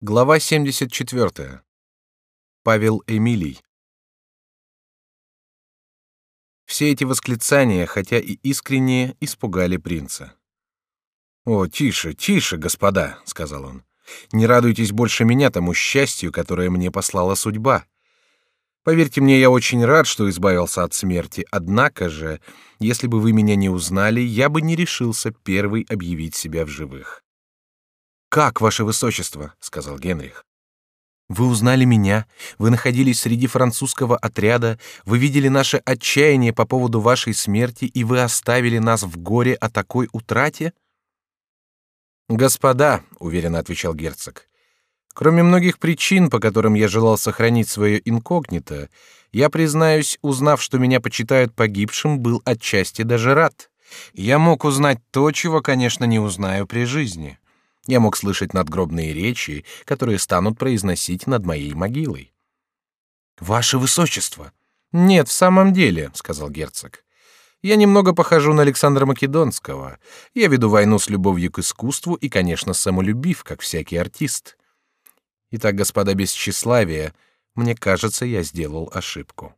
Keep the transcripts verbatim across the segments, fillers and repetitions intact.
Глава семьдесят четвёртая. Павел Эмилий. Все эти восклицания, хотя и искренние, испугали принца. «О, тише, тише, господа», — сказал он. «Не радуйтесь больше меня тому счастью, которое мне послала судьба. Поверьте мне, я очень рад, что избавился от смерти, однако же, если бы вы меня не узнали, я бы не решился первый объявить себя в живых». «Как, ваше высочество?» — сказал Генрих. «Вы узнали меня, вы находились среди французского отряда, вы видели наше отчаяние по поводу вашей смерти, и вы оставили нас в горе о такой утрате?» «Господа», — уверенно отвечал герцог, — «кроме многих причин, по которым я желал сохранить свое инкогнито, я, признаюсь, узнав, что меня почитают погибшим, был отчасти даже рад. Я мог узнать то, чего, конечно, не узнаю при жизни. Я мог слышать надгробные речи, которые станут произносить над моей могилой». «Ваше высочество!» «Нет, в самом деле», — сказал герцог. «Я немного похожу на Александра Македонского. Я веду войну с любовью к искусству и, конечно, самолюбив, как всякий артист. Итак, господа, без тщеславия, мне кажется, я сделал ошибку».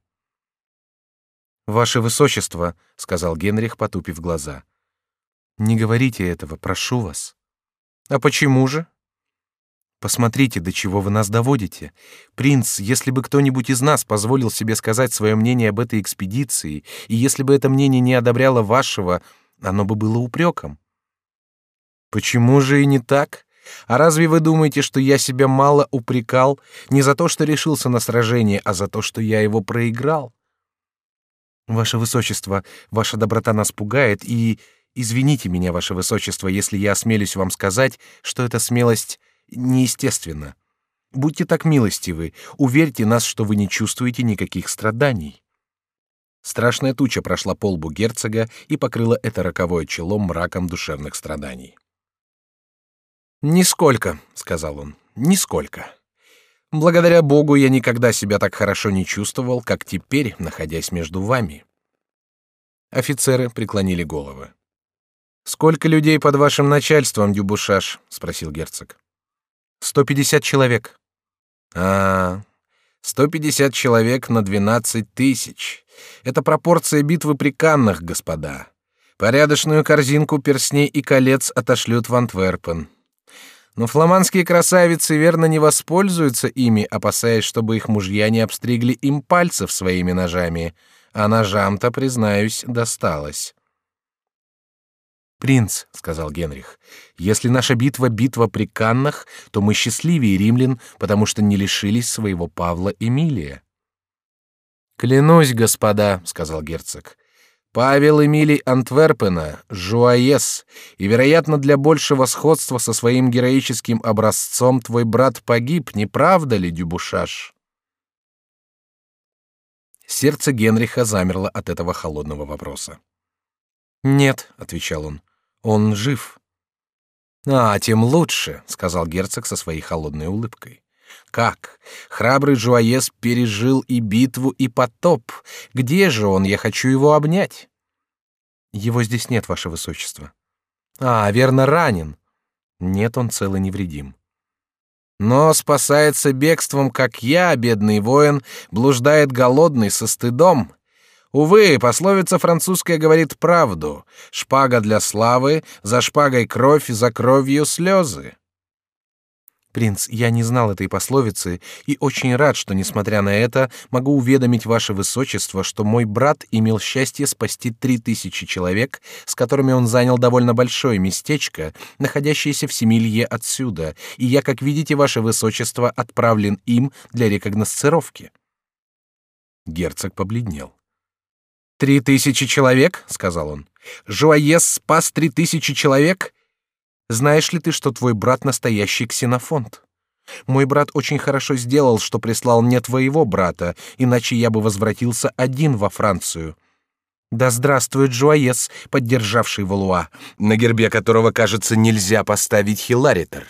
«Ваше высочество», — сказал Генрих, потупив глаза, — «не говорите этого, прошу вас». «А почему же?» «Посмотрите, до чего вы нас доводите. Принц, если бы кто-нибудь из нас позволил себе сказать свое мнение об этой экспедиции, и если бы это мнение не одобряло вашего, оно бы было упреком». «Почему же и не так? А разве вы думаете, что я себя мало упрекал не за то, что решился на сражение, а за то, что я его проиграл?» «Ваше высочество, ваша доброта нас пугает, и... Извините меня, ваше высочество, если я осмелюсь вам сказать, что эта смелость неестественна. Будьте так милостивы, уверьте нас, что вы не чувствуете никаких страданий». Страшная туча прошла по лбу герцога и покрыла это роковое чело мраком душевных страданий. «Нисколько», — сказал он, — «нисколько. Благодаря Богу я никогда себя так хорошо не чувствовал, как теперь, находясь между вами». Офицеры преклонили головы. «Сколько людей под вашим начальством, Дюбушаш?» — спросил герцог. «Сто пятьдесят человек». «А, сто пятьдесят человек на двенадцать тысяч. Это пропорция битвы при Каннах, господа. Порядочную корзинку перстней и колец отошлют в Антверпен. Но фламандские красавицы верно не воспользуются ими, опасаясь, чтобы их мужья не обстригли им пальцев своими ножами, а ножам-то, признаюсь, досталось». «Принц», — сказал Генрих, — «если наша битва — битва при Каннах, то мы счастливее римлян, потому что не лишились своего Павла Эмилия». «Клянусь, господа», — сказал герцог, — «Павел Эмилий Антверпена, Жуаес, и, вероятно, для большего сходства со своим героическим образцом твой брат погиб, не правда ли, Дюбушаш?» Сердце Генриха замерло от этого холодного вопроса. «Нет», — отвечал он, — «он жив». «А, тем лучше», — сказал герцог со своей холодной улыбкой. «Как? Храбрый Жуаес пережил и битву, и потоп. Где же он? Я хочу его обнять». «Его здесь нет, ваше высочество». «А, верно, ранен». «Нет, он цел и невредим». «Но спасается бегством, как я, бедный воин, блуждает голодный со стыдом. Увы, пословица французская говорит правду. Шпага для славы, за шпагой кровь, за кровью слезы». «Принц, я не знал этой пословицы и очень рад, что, несмотря на это, могу уведомить ваше высочество, что мой брат имел счастье спасти три тысячи человек, с которыми он занял довольно большое местечко, находящееся в семи лье отсюда, и я, как видите, ваше высочество, отправлен им для рекогносцировки». Герцог побледнел. «Три тысячи человек?» — сказал он. «Жуаес спас три тысячи человек? Знаешь ли ты, что твой брат настоящий Ксенофонт? Мой брат очень хорошо сделал, что прислал мне твоего брата, иначе я бы возвратился один во Францию. Да здравствует Жуаес, поддержавший Валуа, на гербе которого, кажется, нельзя поставить Хиларитер».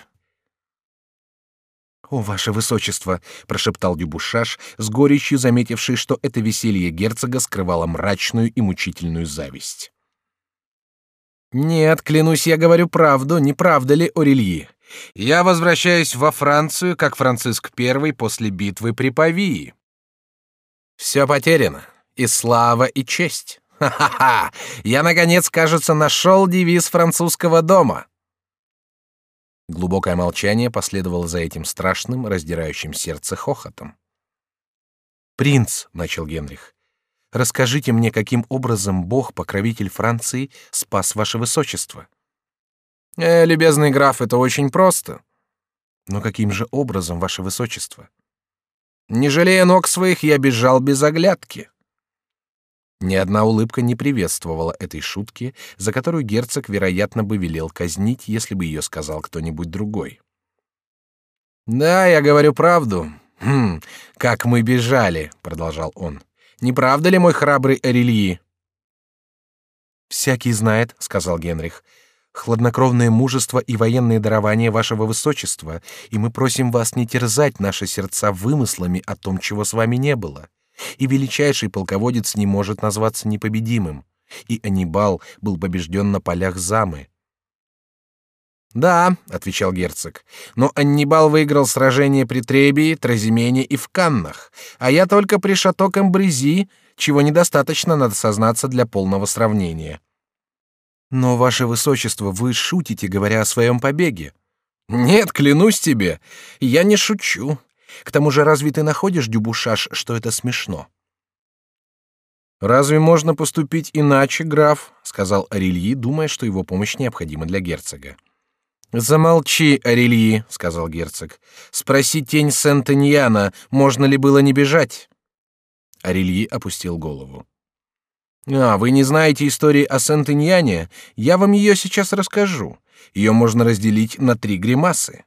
«О, ваше высочество», — прошептал Дюбушаш, с горечью заметивший, что это веселье герцога скрывало мрачную и мучительную зависть. «Нет, клянусь, я говорю правду, не правда ли, Орельи? Я возвращаюсь во Францию, как Франциск Первый после битвы при Павии. Все потеряно. И слава, и честь. Ха-ха-ха! Я, наконец, кажется, нашел девиз французского дома. Глубокое молчание последовало за этим страшным, раздирающим сердце хохотом. «Принц», — начал Генрих, — «расскажите мне, каким образом Бог, покровитель Франции, спас ваше высочество». «Э, любезный граф, это очень просто». «Но каким же образом, ваше высочество?» «Не жалея ног своих, я бежал без оглядки». Ни одна улыбка не приветствовала этой шутки, за которую герцог, вероятно, бы велел казнить, если бы ее сказал кто-нибудь другой. «Да, я говорю правду. Хм, как мы бежали», — продолжал он. «Не правда ли, мой храбрый Орельи?» «Всякий знает», — сказал Генрих, — «хладнокровное мужество и военные дарования вашего высочества, и мы просим вас не терзать наши сердца вымыслами о том, чего с вами не было. И величайший полководец не может назваться непобедимым, и Аннибал был побежден на полях Замы». «Да», — отвечал герцог, — «но Аннибал выиграл сражение при Требии, Тразимене и в Каннах, а я только при Шато-Камбрези, чего недостаточно, надо сознаться, для полного сравнения». «Но, ваше высочество, вы шутите, говоря о своем побеге». «Нет, клянусь тебе, я не шучу. К тому же, разве ты находишь, Дюбушаш, что это смешно?» «Разве можно поступить иначе, граф?» — сказал Орельи, думая, что его помощь необходима для герцога. «Замолчи, Орельи», — сказал герцог. «Спроси тень Сент-Эньяна, можно ли было не бежать?» Орельи опустил голову. «А, вы не знаете истории о Сент-Эньяне? Я вам ее сейчас расскажу. Ее можно разделить на три гримасы».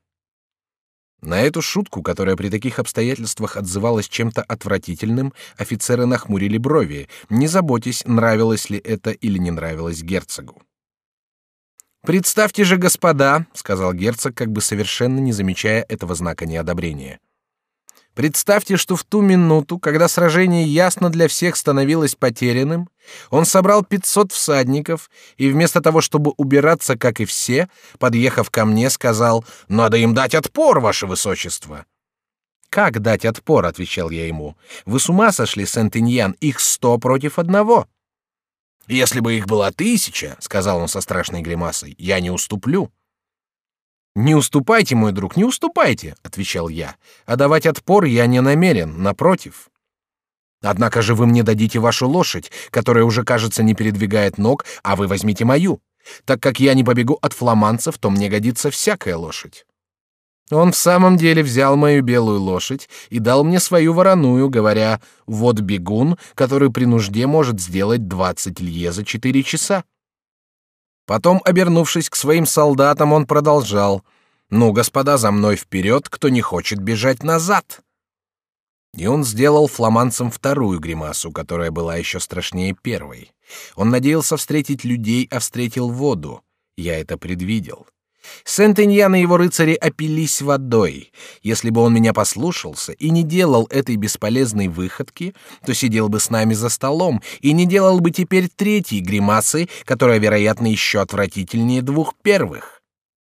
На эту шутку, которая при таких обстоятельствах отзывалась чем-то отвратительным, офицеры нахмурили брови, не заботясь, нравилось ли это или не нравилось герцогу. «Представьте же, господа», — сказал герцог, как бы совершенно не замечая этого знака неодобрения. «Представьте, что в ту минуту, когда сражение ясно для всех становилось потерянным, он собрал пятьсот всадников и вместо того, чтобы убираться, как и все, подъехав ко мне, сказал: «Надо им дать отпор, ваше высочество». «Как дать отпор?» — отвечал я ему. «Вы с ума сошли, Сент-Эньян, их сто против одного». «Если бы их было тысяча, — сказал он со страшной гримасой, — я не уступлю». «Не уступайте, мой друг, не уступайте, — отвечал я, — а давать отпор я не намерен, напротив. Однако же вы мне дадите вашу лошадь, которая уже, кажется, не передвигает ног, а вы возьмите мою. Так как я не побегу от фламандцев, то мне годится всякая лошадь». Он в самом деле взял мою белую лошадь и дал мне свою вороную, говоря: «Вот бегун, который при нужде может сделать двадцать лье за четыре часа». Потом, обернувшись к своим солдатам, он продолжал: «Ну, господа, за мной вперед, кто не хочет бежать назад». И он сделал фламандцам вторую гримасу, которая была еще страшнее первой. Он надеялся встретить людей, а встретил воду. Я это предвидел. Сент-Эньян и его рыцари опились водой. Если бы он меня послушался и не делал этой бесполезной выходки, то сидел бы с нами за столом и не делал бы теперь третьей гримасы, которая, вероятно, еще отвратительнее двух первых.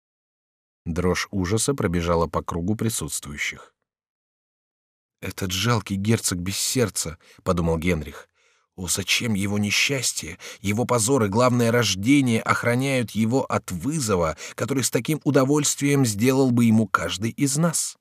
Дрожь ужаса пробежала по кругу присутствующих. «Этот жалкий герцог без сердца», — подумал Генрих. «О, зачем его несчастье, его позор и главное рождение охраняют его от вызова, который с таким удовольствием сделал бы ему каждый из нас?»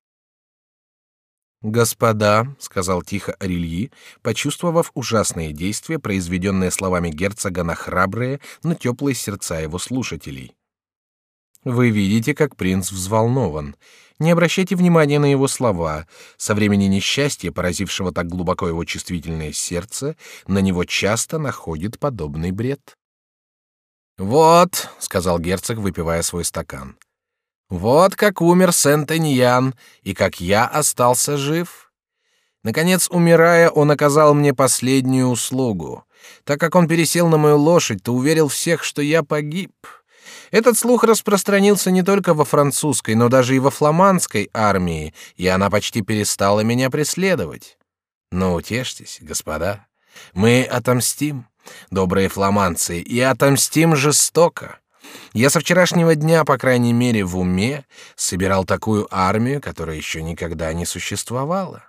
«Господа», — сказал тихо Орельи, почувствовав ужасные действия, произведенные словами герцога на храбрые, но теплые сердца его слушателей. «Вы видите, как принц взволнован. Не обращайте внимания на его слова. Со времени несчастья, поразившего так глубоко его чувствительное сердце, на него часто находит подобный бред». «Вот», — сказал герцог, выпивая свой стакан, — «вот как умер Сент-Эньян, и как я остался жив. Наконец, умирая, он оказал мне последнюю услугу. Так как он пересел на мою лошадь, то уверил всех, что я погиб. Этот слух распространился не только во французской, но даже и во фламандской армии, и она почти перестала меня преследовать. Но утешьтесь, господа, мы отомстим, добрые фламандцы, и отомстим жестоко. Я со вчерашнего дня, по крайней мере, в уме собирал такую армию, которая еще никогда не существовала.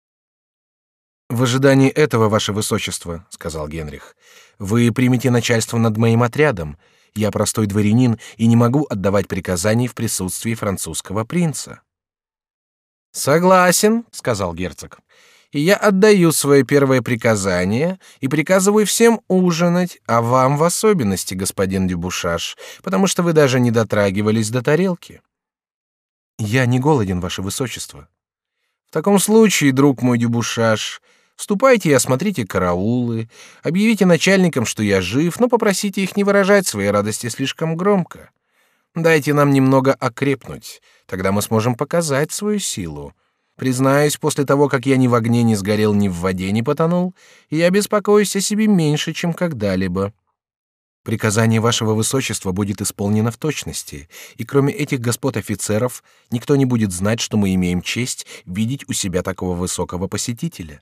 В ожидании этого, ваше высочество, сказал Генрих, вы примете начальство над моим отрядом. Я простой дворянин и не могу отдавать приказаний в присутствии французского принца. Согласен, сказал герцог. И я отдаю свое первое приказание и приказываю всем ужинать, а вам в особенности, господин Дюбушаш, потому что вы даже не дотрагивались до тарелки. Я не голоден, ваше высочество. В таком случае, друг мой Дюбушаш, ступайте и осмотрите караулы, объявите начальникам, что я жив, но попросите их не выражать своей радости слишком громко. Дайте нам немного окрепнуть, тогда мы сможем показать свою силу. Признаюсь, после того, как я ни в огне не сгорел, ни в воде не потонул, я беспокоюсь о себе меньше, чем когда-либо. Приказание вашего высочества будет исполнено в точности, и кроме этих господ офицеров никто не будет знать, что мы имеем честь видеть у себя такого высокого посетителя.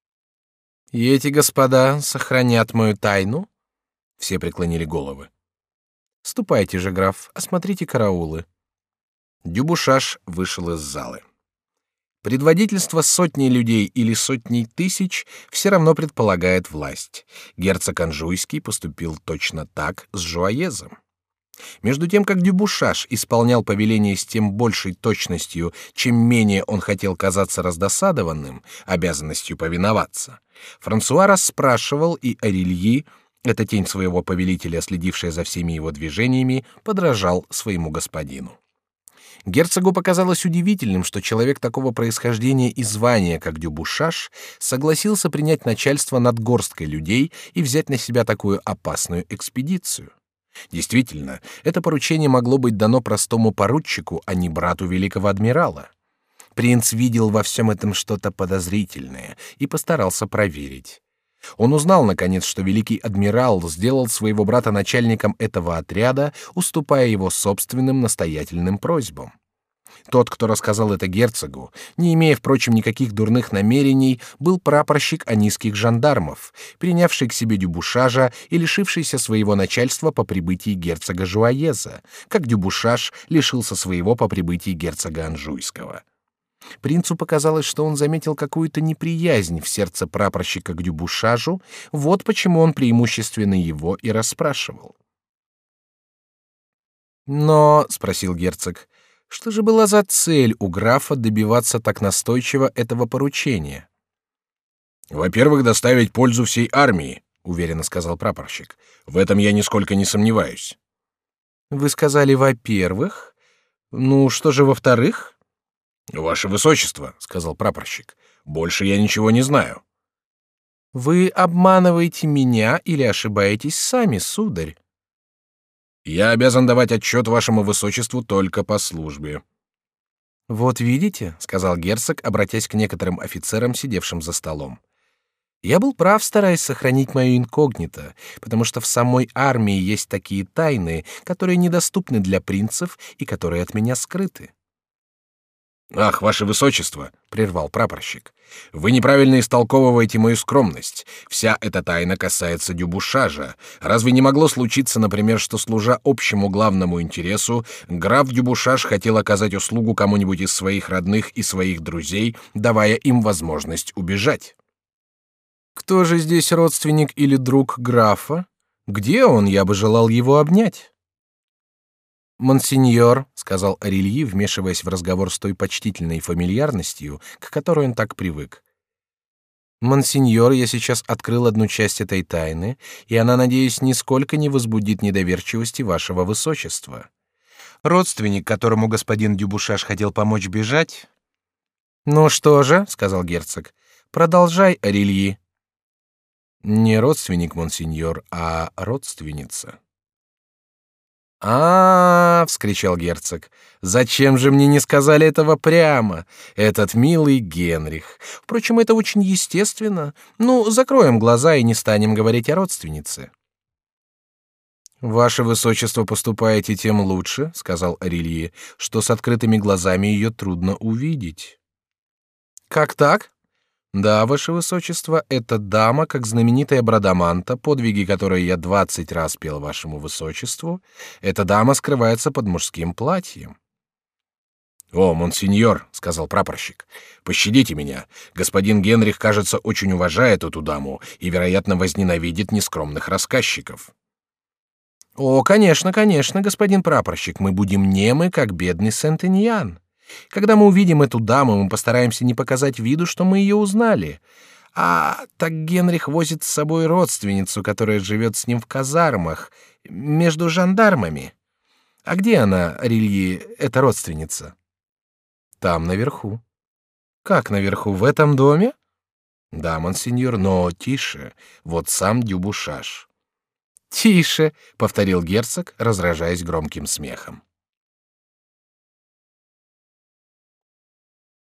И эти господа сохранят мою тайну? Все преклонили головы. Ступайте же, граф, осмотрите караулы. Дюбушаш вышел из залы. Предводительство сотней людей или сотней тысяч все равно предполагает власть. Герцог Анжуйский поступил точно так с Жуаезом. Между тем, как Дюбушаш исполнял повеление с тем большей точностью, чем менее он хотел казаться раздосадованным обязанностью повиноваться, Франсуа расспрашивал, и Арильи, эта тень своего повелителя, следившая за всеми его движениями, подражал своему господину. Герцогу показалось удивительным, что человек такого происхождения и звания, как Дюбушаш, согласился принять начальство над горсткой людей и взять на себя такую опасную экспедицию. Действительно, это поручение могло быть дано простому поручику, а не брату великого адмирала. Принц видел во всем этом что-то подозрительное и постарался проверить. Он узнал, наконец, что великий адмирал сделал своего брата начальником этого отряда, уступая его собственным настоятельным просьбам. Тот, кто рассказал это герцогу, не имея, впрочем, никаких дурных намерений, был прапорщик анийских жандармов, принявший к себе Дюбушажа и лишившийся своего начальства по прибытии герцога Жуаеза, как Дюбушаж лишился своего по прибытии герцога Анжуйского. Принцу показалось, что он заметил какую-то неприязнь в сердце прапорщика к Дюбушажу, вот почему он преимущественно его и расспрашивал. «Но, — спросил герцог, — что же была за цель у графа добиваться так настойчиво этого поручения?» «Во-первых, доставить пользу всей армии, — уверенно сказал прапорщик. — В этом я нисколько не сомневаюсь». «Вы сказали, во-первых? Ну, что же во-вторых?» «Ваше высочество, — сказал прапорщик, — больше я ничего не знаю». «Вы обманываете меня или ошибаетесь сами, сударь?» «Я обязан давать отчет вашему высочеству только по службе». «Вот видите, — сказал герцог, обратясь к некоторым офицерам, сидевшим за столом, — я был прав, стараясь сохранить мое инкогнито, потому что в самой армии есть такие тайны, которые недоступны для принцев и которые от меня скрыты». «Ах, ваше высочество, — прервал прапорщик, — вы неправильно истолковываете мою скромность. Вся эта тайна касается Дюбушажа. Разве не могло случиться, например, что, служа общему главному интересу, граф Дюбушаж хотел оказать услугу кому-нибудь из своих родных и своих друзей, давая им возможность убежать?» «Кто же здесь родственник или друг графа? Где он? Я бы желал его обнять». «Монсеньор, — сказал Арильи, вмешиваясь в разговор с той почтительной фамильярностью, к которой он так привык, — монсеньор, я сейчас открыл одну часть этой тайны, и она, надеюсь, нисколько не возбудит недоверчивости вашего высочества. Родственник, которому господин Дюбушаш хотел помочь бежать...» «Ну что же, — сказал герцог, — продолжай, Арильи». «Не родственник, монсеньор, а родственница». «А-а-а! — вскричал герцог. — Зачем же мне не сказали этого прямо? Этот милый Генрих. Впрочем, это очень естественно. Ну, закроем глаза и не станем говорить о родственнице». «Ваше высочество поступаете тем лучше, — сказал Арильи, — что с открытыми глазами ее трудно увидеть». «Как так? Да, ваше высочество, эта дама, как знаменитая Брадаманта, подвиги которой я двадцать раз пел вашему высочеству, эта дама скрывается под мужским платьем. О, монсеньор, сказал прапорщик, пощадите меня. Господин Генрих, кажется, очень уважает эту даму и, вероятно, возненавидит нескромных рассказчиков. О, конечно, конечно, господин прапорщик, мы будем немы, как бедный Сент-Эньян. Когда мы увидим эту даму, мы постараемся не показать виду, что мы ее узнали. А так Генрих возит с собой родственницу, которая живет с ним в казармах, между жандармами. А где она, Рильи, эта родственница? Там, наверху. Как наверху, в этом доме? Да, монсеньор, но тише, вот сам Дюбушаш. Тише, повторил герцог, разражаясь громким смехом.